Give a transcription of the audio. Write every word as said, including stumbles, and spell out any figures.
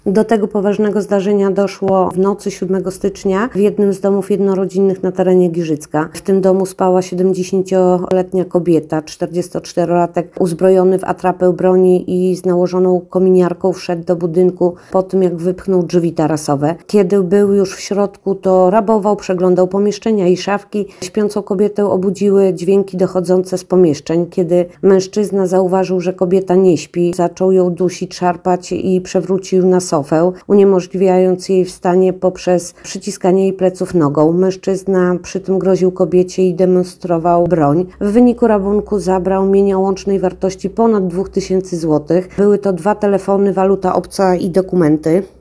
Do tego poważnego zdarzenia doszło w nocy siódmego stycznia w jednym z domów jednorodzinnych na terenie Giżycka. W tym domu spała siedemdziesięcioletnia kobieta, czterdziestoczterolatek uzbrojony w atrapę broni i z nałożoną kominiarką wszedł do budynku po tym, jak wypchnął drzwi tarasowe. Kiedy był już w środku, to rabował, przeglądał pomieszczenia i szafki. Śpiącą kobietę obudziły dźwięki dochodzące z pomieszczeń. Kiedy mężczyzna zauważył, że kobieta nie śpi, zaczął ją dusić, szarpać i przewrócił na sofę, uniemożliwiając jej wstanie poprzez przyciskanie jej pleców nogą. Mężczyzna przy tym groził kobiecie i demonstrował broń. W wyniku rabunku zabrał mienia łącznej wartości ponad dwóch tysięcy złotych. Były to dwa telefony, waluta obca i dokumenty.